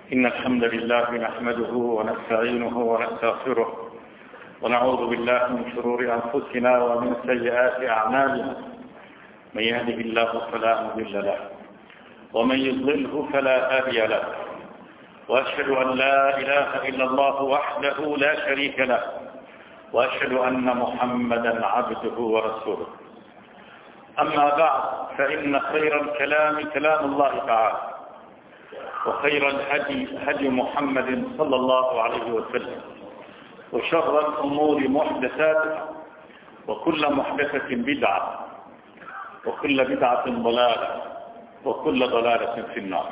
إن الحمد لله نحمده ونستعينه ونستغفره ونعوذ بالله من شرور أنفسنا ومن سيئات أعمالنا. من يهده الله فلا مضل له ومن يضلله فلا هادي له، وأشهد أن لا إله إلا الله وحده لا شريك له، وأشهد أن محمدا عبده ورسوله. أما بعد، فإن خير الكلام كلام الله تعالى، وخير الهدي هدي محمد صلى الله عليه وسلم، وشر الأمور محدثاتها، وكل محدثة بدعة، وكل بدعة ضلالة، وكل ضلالة في النار.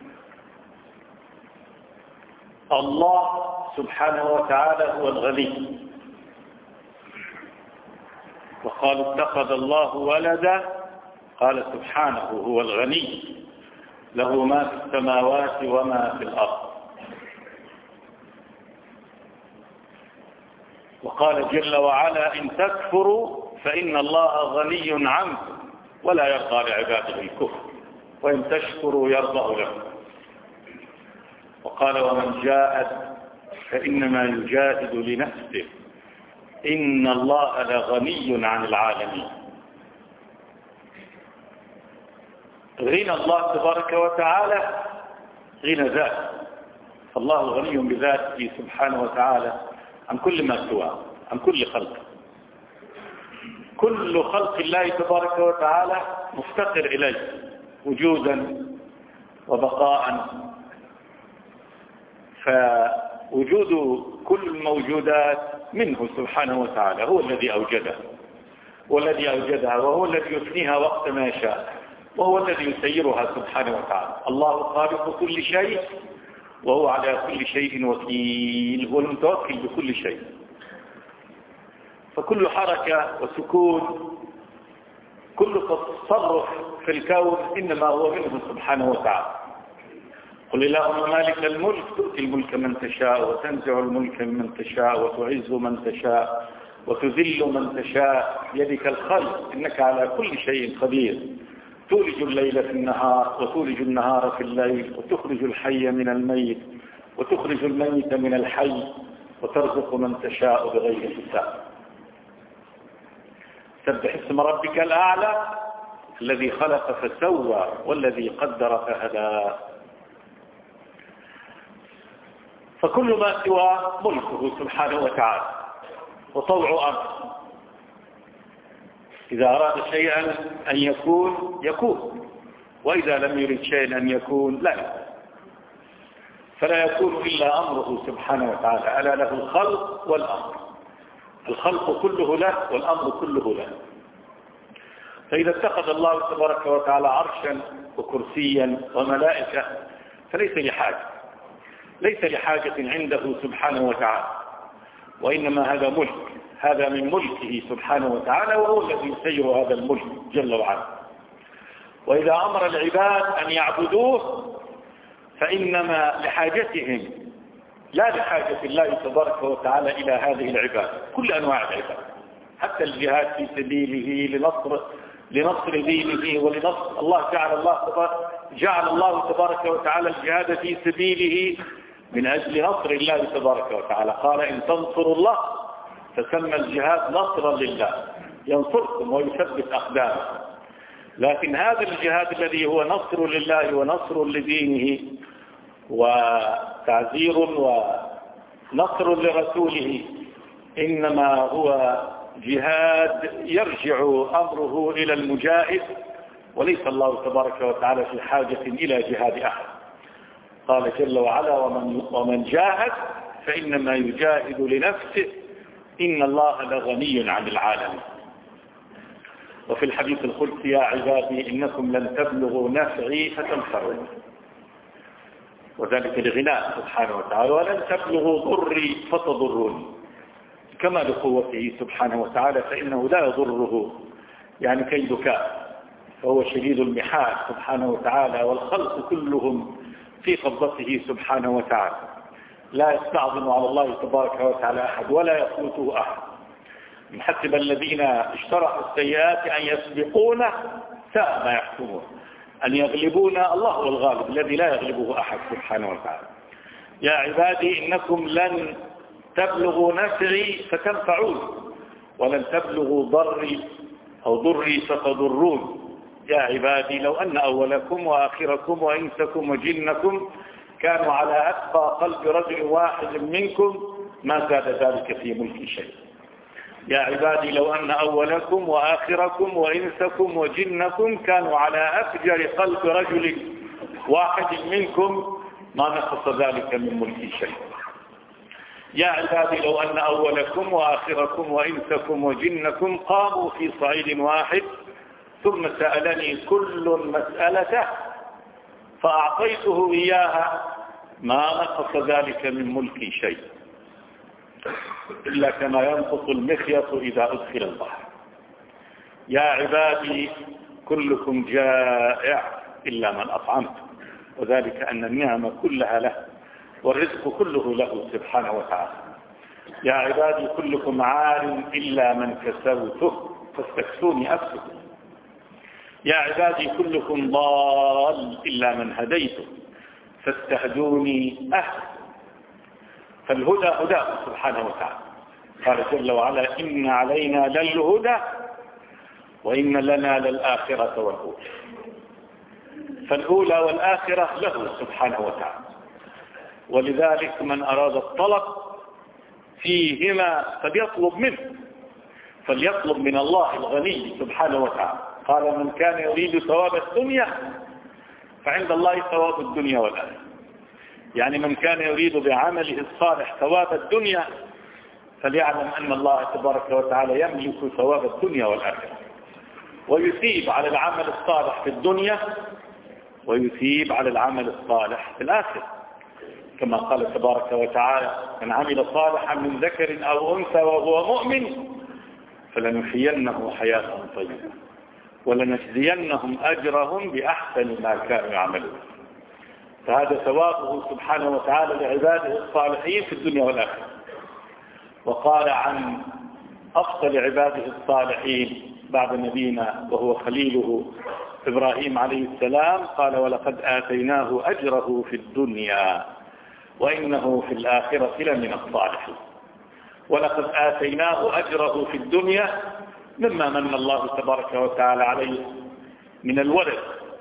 الله سبحانه وتعالى هو الغني، وقالوا اتخذ الله ولدا، قال سبحانه هو الغني له ما في السماوات وما في الأرض. وقال جل وعلا إن تكفروا فإن الله غني عنكم ولا يرضى لعباده الكفر وإن تشكروا يرضى لكم. وقال ومن جاهد فإنما يجاهد لنفسه إن الله لغني عن العالمين. غنى الله تبارك وتعالى غنى ذات، الله غني بذاته سبحانه وتعالى عن كل ما سواه، عن كل خلق. كل خلق الله تبارك وتعالى مفتقر إليه وجودا وبقاء، فوجود كل الموجودات منه سبحانه وتعالى، هو الذي أوجدها وهو الذي يفنيها وقت ما يشاء، وهو الذي يسيرها سبحانه وتعالى. الله خالق كل شيء وهو على كل شيء وكيل، هو المتوكل بكل شيء. فكل حركة وسكون، كل تصرف في الكون إنما هو منه سبحانه وتعالى. قل اللهم مالك الملك تؤتي الملك من تشاء وتنزع الملك من تشاء وتعز من تشاء وتذل من تشاء بيدك الخير إنك على كل شيء قدير. تولج الليل في النهار وتولج النهار في الليل وتخرج الحي من الميت وتخرج الميت من الحي وترزق من تشاء بغير حساب. سبح اسم ربك الأعلى الذي خلق فسوى والذي قدر فهدى. فكل ما سواه ملكه سبحانه وتعالى وطوع أمره. إذا أراد شيئا أن يكون، وإذا لم يرد شيئا أن يكون لا يكون، فلا يكون إلا أمره سبحانه وتعالى. ألا له الخلق والأمر، الخلق كله له والأمر كله له. فإذا اتخذ الله تبارك وتعالى عرشا وكرسيا وملائكة فليس لحاجة عنده سبحانه وتعالى، وإنما هذا ملك، هذا من ملكه سبحانه وتعالى، وهو الذي يسير هذا الملك جل وعلا. وإذا أمر العباد أن يعبدوه فإنما لحاجتهم لا لحاجة الله تبارك وتعالى إلى هذه العباد، كل أنواع العباد، حتى الجهاد في سبيله لنصر دينه ولنصر الله. جعل الله تبارك وتعالى الجهاد في سبيله من أجل نصر الله تبارك وتعالى. قال إن تنصروا الله، فسمى الجهاد نصرا لله، ينصركم ويثبت أقدامكم. لكن هذا الجهاد الذي هو نصر لله ونصر لدينه وتعزير ونصر لرسوله إنما هو جهاد يرجع أمره إلى المجاهد، وليس الله تبارك وتعالى في حاجة إلى جهاد أحد. قال جل وعلا ومن جاهد فإنما يجاهد لنفسه إن الله لغني عن العالمين. وفي الحديث القدسي يا عبادي إنكم لن تبلغوا نفعي فتنفعون، وذلك لغناه سبحانه وتعالى، ولن تبلغوا ضري فتضروني، كمال قوته سبحانه وتعالى، فإنه لا يضره يعني كيد كافر، فهو شديد المحال سبحانه وتعالى، والخلق كلهم في قبضته سبحانه وتعالى، لا يستعظم على الله تبارك وتعالى أحد ولا يفوته أحد. حسب الذين اشترحوا السيئات أن يسبقونه ساء ما يحكمون. أن يغلبونا، الله هو الغالب الذي لا يغلبه أحد سبحانه وتعالى. يا عبادي إنكم لن تبلغوا نفعي فتنفعون، ولن تبلغوا ضري أو ضري فتضرون. يا عبادي لو أن أولكم وآخركم وإنسكم وجنكم كانوا على أتقى قلب رجل واحد منكم ما زاد ذلك في ملك شيء. يا عبادي لو أن أولكم وآخركم وإنسكم وجنكم كانوا على أفجر قلب رجل واحد منكم ما نقص ذلك من ملك شيء. يا عبادي لو أن أولكم وآخركم وإنسكم وجنكم قاموا في صعيد واحد ثم سألني كل مسألة فأعطيته إياها ما نقص ذلك من ملكي شيء، إلا كما ينقص المخيط إذا أدخل البحر. يا عبادي كلكم جائع إلا من أطعمت، وذلك أن النعمة كلها له والرزق كله له سبحانه وتعالى. يا عبادي كلكم عار إلا من كسوته فاستكسوني أكسب. يا عبادي كلكم ضال إلا من هديته فاستهدوني أهد. فالهدى هداه سبحانه وتعالى، قال جل وعلا إن علينا للهدى وإن لنا للآخرة والأولى. فالأولى والآخرة له سبحانه وتعالى، ولذلك من أراد الطلب فيهما فليطلب منه، فليطلب من الله الغني سبحانه وتعالى. قال من كان يريد ثواب الدنيا فعند الله ثواب الدنيا والآخرة. يعني من كان يريد بعمله الصالح ثواب الدنيا فليعلم أن الله تبارك وتعالى يملك ثواب الدنيا والآخرة، ويثيب على العمل الصالح في الدنيا ويثيب على العمل الصالح في الآخرة، كما قال تبارك وتعالى من عمل صالحا من ذكر أو أنثى وهو مؤمن فلنحيينه حياة طيبة ولنجزينهم أجرهم بأحسن ما كانوا يعملون. فهذا ثوابه سبحانه وتعالى لعباده الصالحين في الدنيا والآخرة. وقال عن أفضل عباده الصالحين بعد نبينا وهو خليله إبراهيم عليه السلام، قال ولقد آتيناه أجره في الدنيا وإنه في الآخرة لمن الصالحين. ولقد آتيناه أجره في الدنيا مما من الله تبارك وتعالى عليه من الولد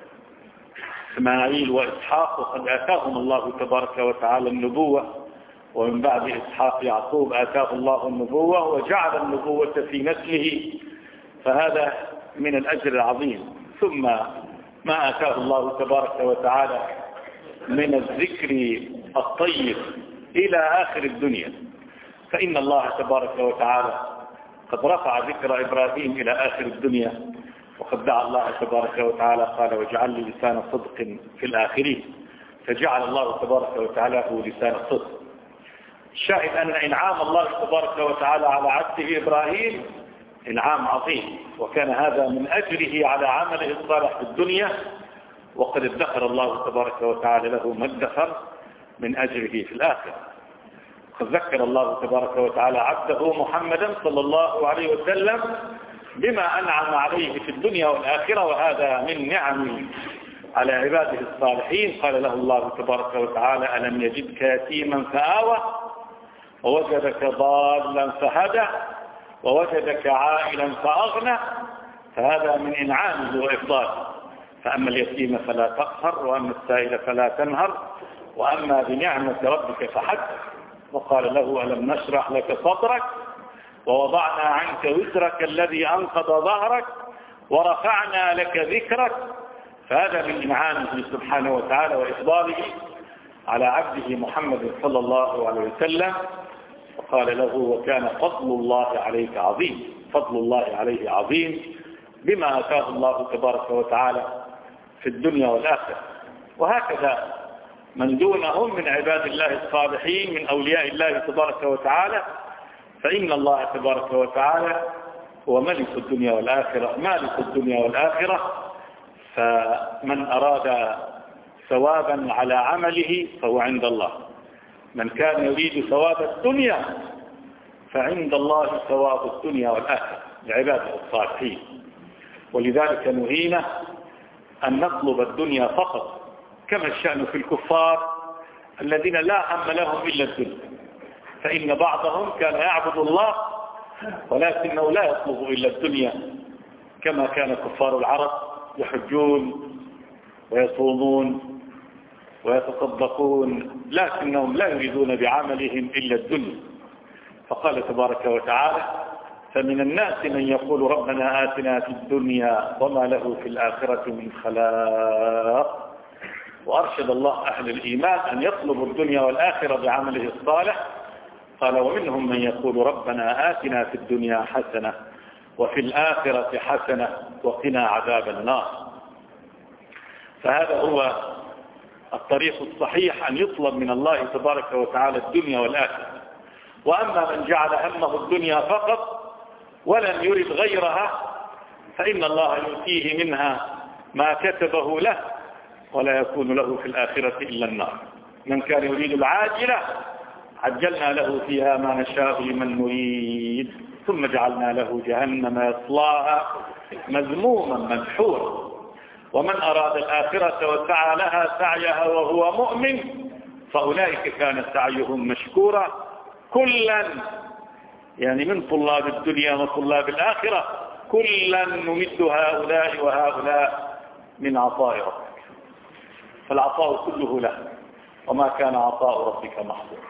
إسماعيل وإسحاق، وقد آتاهم الله تبارك وتعالى النبوة، ومن بعد إسحاق يعقوب آتاه الله النبوة وجعل النبوة في نسله، فهذا من الأجر العظيم. ثم ما آتاه الله تبارك وتعالى من الذكر الطيب إلى آخر الدنيا، فإن الله تبارك وتعالى قد رفع ذكر إبراهيم إلى آخر الدنيا، وقد دعا الله تبارك وتعالى قال واجعل لي لسان صدق في الآخرين، فجعل الله تبارك وتعالى له لسان الصدق. الشاهد أن إنعام الله تبارك وتعالى على عبده إبراهيم إنعام عظيم، وكان هذا من أجره على عمله الصالح في الدنيا، وقد ادخر الله تبارك وتعالى له ما ادخر من أجره في الآخرة. قد ذكر الله تبارك وتعالى عبده محمدا صلى الله عليه وسلم بما أنعم عليه في الدنيا والآخرة، وهذا من نعم على عباده الصالحين. قال له الله تبارك وتعالى ألم يجدك يتيما فآوى ووجدك ضالا فهدى ووجدك عائلا فأغنى، فهذا من إنعامه وإفضاله. فأما اليتيم فلا تقهر وأما السائل فلا تنهر وأما بنعمة ربك فحدث. وقال له ألم نشرح لك صدرك ووضعنا عنك وزرك الذي أنقض ظهرك ورفعنا لك ذكرك، فهذا من إنعامه سبحانه وتعالى وإفضاله على عبده محمد صلى الله عليه وسلم. وقال له وكان فضل الله عليك عظيم، فضل الله عليه عظيم بما آتاه الله تبارك وتعالى في الدنيا والآخرة. وهكذا من دونهم من عباد الله الصالحين من أولياء الله تبارك وتعالى، فإن الله تبارك وتعالى هو ملك الدنيا والآخرة، مالك الدنيا والآخرة. فمن أراد ثوابا على عمله فهو عند الله، من كان يريد ثواب الدنيا فعند الله ثواب الدنيا والآخرة لعباده الصالحين. ولذلك نهينا أن نطلب الدنيا فقط، كما الشأن في الكفار الذين لا هم لهم إلا الدنيا، فإن بعضهم كان يعبد الله ولكنه لا يطلب إلا الدنيا، كما كان كفار العرب يحجون ويصومون ويتصدقون، لكنهم لا يريدون بعملهم إلا الدنيا. فقال تبارك وتعالى: فمن الناس من يقول ربنا آتنا في الدنيا وما له في الآخرة من خلاق. وأرشد الله أهل الإيمان أن يطلبوا الدنيا والآخرة بعمله الصالح. قال: ومنهم من يقول ربنا آتنا في الدنيا حسنة وفي الآخرة حسنة وقنا عذاب النار. فهذا هو الطريق الصحيح، أن يطلب من الله تبارك وتعالى الدنيا والآخرة. وأما من جعل همه الدنيا فقط ولم يرد غيرها فإن الله يؤتيه منها ما كتبه له ولا يكون له في الآخرة إلا النار. من كان يريد العاجلة عجلنا له فيها ما نشاء لمن نريد ثم جعلنا له جهنم يصلاها مذموما مدحورا. ومن أراد الآخرة وسعى لها سعيها وهو مؤمن فأولئك كان سعيهم مشكورا. كلا، يعني من طلاب الدنيا وطلاب الآخرة، كلا نمد هؤلاء وهؤلاء من عطاء ربك. فالعطاء كله له، وما كان عطاء ربك محظورا.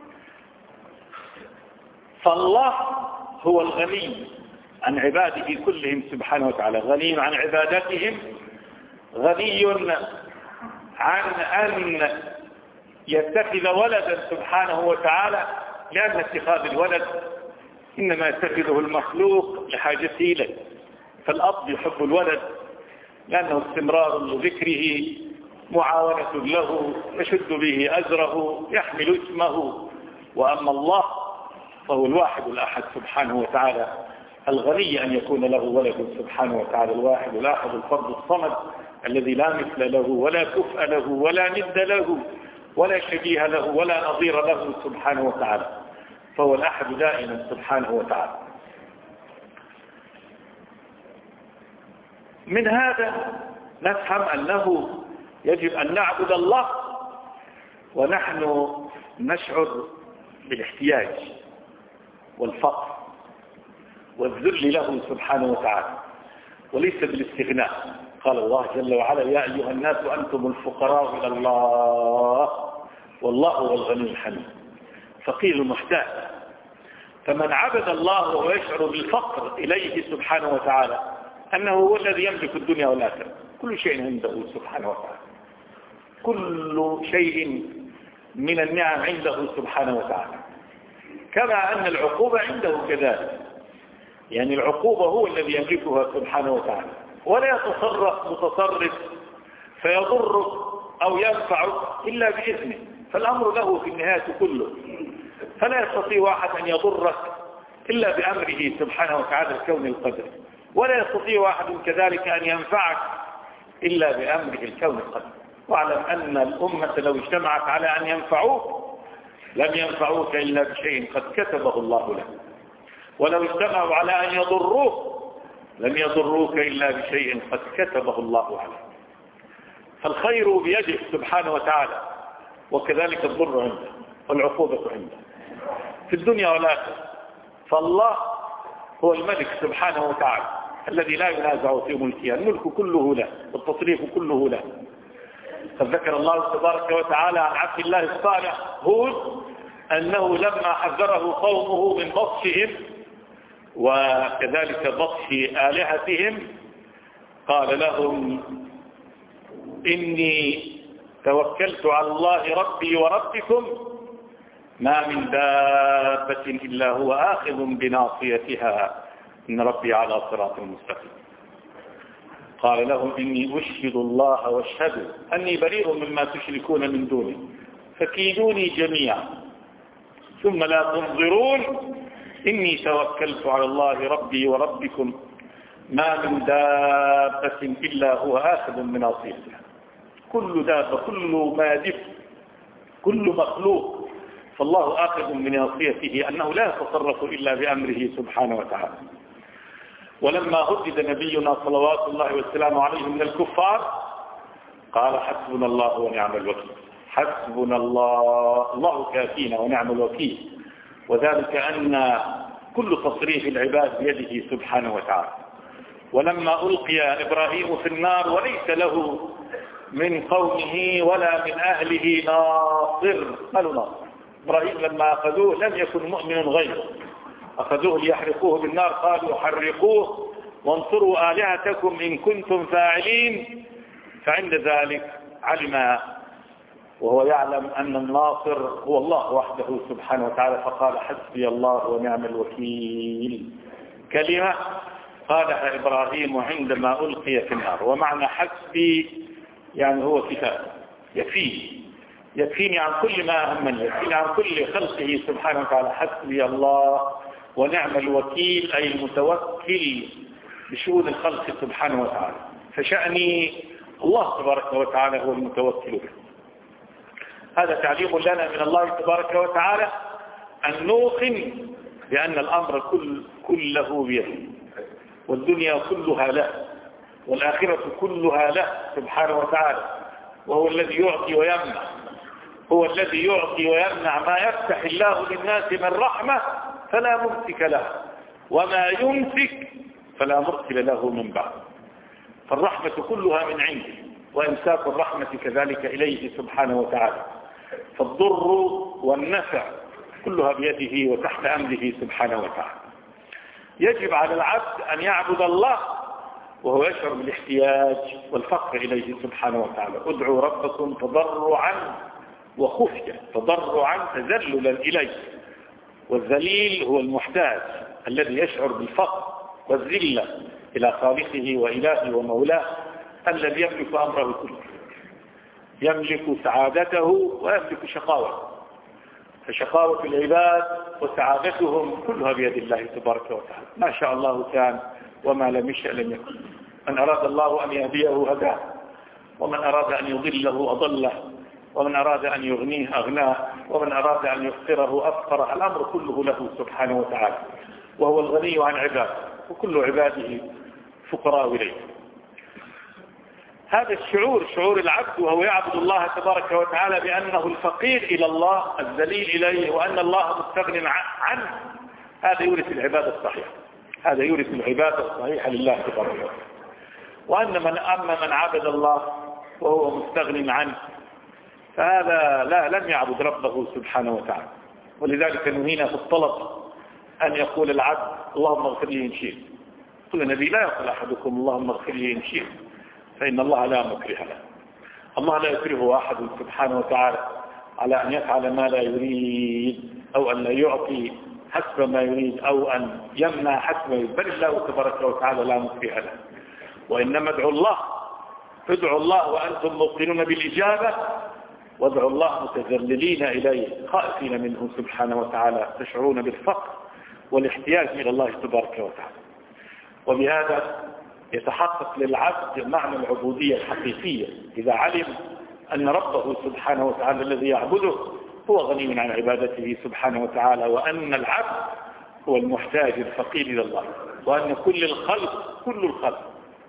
فالله هو الغني عن عباده كلهم سبحانه وتعالى، غني عن عبادتهم، غني عن أن يتخذ ولدا سبحانه وتعالى، لأن اتخاذ الولد إنما يتخذه المخلوق لحاجته إليه. فالأب يحب الولد لأنه استمرار لذكره، معاونة له، يشد به أزره، يحمل اسمه. وأما الله فهو الواحد الأحد سبحانه وتعالى، الغني أن يكون له ولد سبحانه وتعالى، الواحد الأحد الفرد الصمد الذي لا مثل له ولا كفء له ولا ند له ولا شبيه له ولا نظير له سبحانه وتعالى، فهو الأحد دائما سبحانه وتعالى. من هذا نفهم أنه يجب أن نعبد الله ونحن نشعر بالاحتياج والفقر والذل له سبحانه وتعالى، وليس بالاستغناء. قال الله جل وعلا: يا أيها الناس أنتم الفقراء إلى الله والله هو الغني الحميد. فقير محتاج. فمن عبد الله وهو يشعر بالفقر إليه سبحانه وتعالى، أنه هو الذي يملك الدنيا والآخرة، كل شيء عنده سبحانه وتعالى، كل شيء من النعم عنده سبحانه وتعالى، كما أن العقوبة عنده كذلك. يعني العقوبة هو الذي يملكها سبحانه وتعالى، ولا يتصرف متصرف فيضرك أو ينفعك إلا بإذنه، فالأمر له في النهاية كله. فلا يستطيع واحد أن يضرك إلا بأمره سبحانه وتعالى الكون القدري، ولا يستطيع واحد كذلك أن ينفعك إلا بأمره الكون القدري. واعلم أن الأمة لو اجتمعت على أن ينفعوك لم ينفعوك إلا بشيء قد كتبه الله لك، ولو اجتمعوا على أن يضروك لم يضروك إلا بشيء قد كتبه الله عليك. فالخير بيده سبحانه وتعالى، وكذلك الضر عنده والعقوبة عنده في الدنيا والآخرة. فالله هو الملك سبحانه وتعالى الذي لا ينازع في ملكه، الملك كله له والتصريف كله له. فذكر الله تبارك وتعالى عن عبد الله الصالح هود أنه لما حذره قومه من بطشهم وكذلك بطش آلهتهم قال لهم: إني توكلت على الله ربي وربكم ما من دابة إلا هو آخذ بناصيتها إن ربي على صراط مستقيم. قال لهم: إني أشهد الله واشهدوا أني بريء مما تشركون من دونه فكيدوني جميعا ثم لا تنظرون إني توكلت على الله ربي وربكم ما من دابة إلا هو آخذ بناصيتها. كل دابة، كل مادف، كل مخلوق، فالله آخذ بناصيته، أنه لا يتصرف إلا بأمره سبحانه وتعالى. ولما هدد نبينا صلوات الله والسلام عليه من الكفار قال حسبنا الله ونعم الوكيل. حسبنا الله كافينا ونعم الوكيل. وذلك أن كل تصريف العباد بيده سبحانه وتعالى. ولما ألقي إبراهيم في النار وليس له من قومه ولا من أهله ناصر، قالوا ناصر. إبراهيم لما أخذوه لم يكن مؤمن غيره، أخذوه ليحرقوه بالنار، قالوا حرقوه وانصروا آلهتكم إن كنتم فاعلين. فعند ذلك علم وهو يعلم أن الناصر هو الله وحده سبحانه وتعالى، فقال حسبي الله ونعم الوكيل، كلمة قالها إبراهيم عندما ألقي في النار. ومعنى حسبي يعني هو كفاية، يكفيني عن كل ما أهمني، يكفيني عن كل خلقه سبحانه وتعالى. حسبي الله ونعم الوكيل أي المتوكل بشؤون الخلق سبحانه وتعالى. فشأني الله تبارك وتعالى هو المتوكل به. هذا تعليم لنا من الله تبارك وتعالى أن نوقن بأن الأمر كله بيده، والدنيا كلها له، والآخرة كلها له سبحانه وتعالى. وهو الذي يعطي ويمنع، هو الذي يعطي ويمنع. ما يفتح الله للناس من رحمة فلا ممسك له، وما يمسك فلا مرسل له من بعد. فالرحمة كلها من عنده، وإمساك الرحمة كذلك إليه سبحانه وتعالى. فالضر والنفع كلها بيده وتحت أمره سبحانه وتعالى. يجب على العبد أن يعبد الله وهو يشعر بالاحتياج والفقر إليه سبحانه وتعالى. ادعوا ربكم تضرعا وخفية، تضرعا تذللا إليه. والذليل هو المحتاج الذي يشعر بالفقر والذلة إلى خالقه وإلهه ومولاه الذي يملك أمره كله، يملك سعادته ويملك شقاوته. فشقاوة العباد وسعادتهم كلها بيد الله تبارك وتعالى. ما شاء الله كان وما لم يشأ لم يكن. من أراد الله أن يهديه هداه، ومن أراد أن يضله أضله، ومن أراد أن يغنيه أغناه، ومن أراد أن يفقره أفقره. الأمر كله له سبحانه وتعالى، وهو الغني عن عباده، وكل عباده فقراء إليه. هذا الشعور، شعور العبد وهو يعبد الله تبارك وتعالى بأنه الفقير إلى الله الذليل إليه، وأن الله مستغن عنه، هذا يورث العبادة الصحيحة، هذا يورث العبادة الصحيحة لله تبارك وتعالى. وأن من عبد الله وهو مستغن عنه فهذا لم يعبد ربه سبحانه وتعالى. ولذلك نهينا في الطلب أن يقول العبد اللهم اغفر لي إن شئت. قل النبي لا يقول أحدكم اللهم اغفر لي إن شئت، فإن الله لا مكره له. الله لا يكره أحد سبحانه وتعالى على أن يفعل ما لا يريد، أو أن لا يعطي حسب ما يريد، أو أن يمنع حسب ما يريد، بل الله تبارك وتعالى لا مكره له. وإنما ادعوا الله وأنتم موقنون بالإجابة، وادعوا الله متذللين إليه خائفين منه سبحانه وتعالى، تشعرون بالفقر والاحتياج إلى الله تبارك وتعالى. وبهذا يتحقق للعبد معنى العبودية الحقيقية إذا علم أن ربه سبحانه وتعالى الذي يعبده هو غني عن عبادته سبحانه وتعالى، وأن العبد هو المحتاج الفقير إلى الله، وأن كل الخلق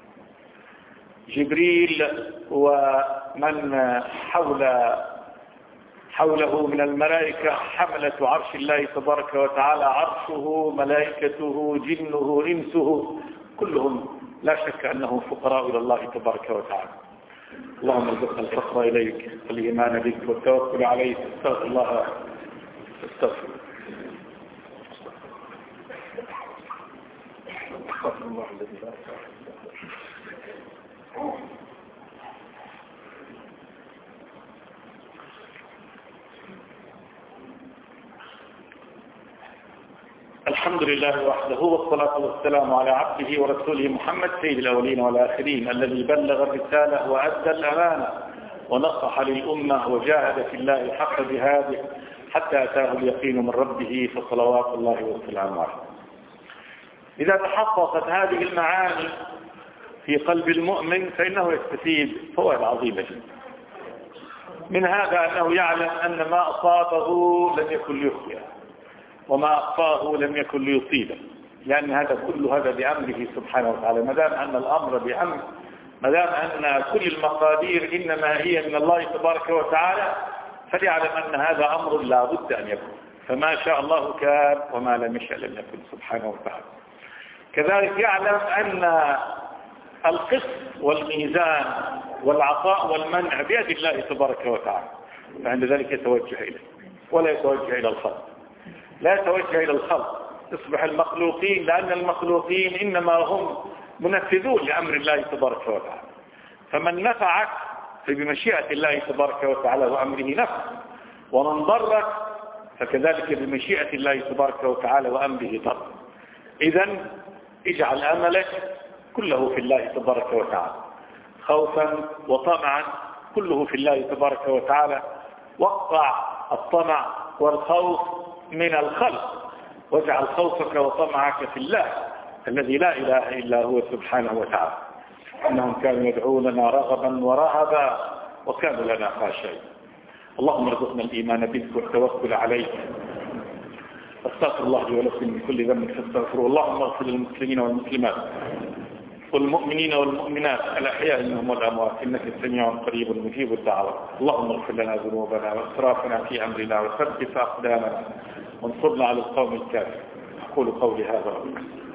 جبريل ومن حوله من الملائكة حملة عرش الله تبارك وتعالى، عرشه ملائكته جنه إنسه كلهم لا شك أنهم فقراء إلى الله تبارك وتعالى. اللهم ارزقنا الفقر إليك والإيمان بك والتوكل عليك. استغفر الله. الحمد لله وحده، والصلاة والسلام على عبده ورسوله محمد سيد الأولين والآخرين، الذي بلغ الرسالة وأدى الأمانة ونصح للأمة وجاهد في الله حق جهاده حتى أتاه اليقين من ربه، فصلوات الله وسلامه عليه. إذا تحققت هذه المعاني في قلب المؤمن فإنه يستفيد فوائد عظيمة جدا. من هذا أنه يعلم أن ما أصابه لم يكن ليخطئه، وما أخفاه لم يكن ليصيبه. لأن كل هذا بأمره سبحانه وتعالى. ما دام أن الأمر بأمر، ما دام أن كل المقادير إنما هي من الله تبارك وتعالى، فليعلم أن هذا أمر لا بد أن يكون. فما شاء الله كان وما لم يشأ لم يكن سبحانه وتعالى. كذلك يعلم أن القسط والميزان والعطاء والمنع بيد الله تبارك وتعالى، فعند ذلك يتوجه إليه ولا يتوجه إلى الخلق. لا يتوجه إلى الخلق، يصبح المخلوقين، لأن المخلوقين إنما هم منفذون لأمر الله تبارك وتعالى. فمن نفعك فبمشيئة الله تبارك وتعالى وأمره نفع، ومن ضرك فكذلك بمشيئة الله تبارك وتعالى وأمره ضر. إذن اجعل أملك كله في الله تبارك وتعالى، خوفا وطمعا كله في الله تبارك وتعالى. وقع الطمع والخوف من الخلق، واجعل خوفك وطمعك في الله الذي لا إله إلا هو سبحانه وتعالى. إنهم كانوا يدعوننا رغبا ورهبا وكانوا لنا خاشعين. اللهم ارزقنا الإيمان بك والتوكل عليك. استغفر الله لي ولكم من كل ذنب فاستغفروه. اللهم اغفر للمسلمين والمسلمات والمؤمنين والمؤمنات الأحياء منهم والأموات، إنك سميع قريب مجيب الدعوات. اللهم اغفر لنا ذنوبنا واسرافنا في أمرنا وثبت أقدامنا وانصرنا على القوم الكافرين. أقول قولي هذا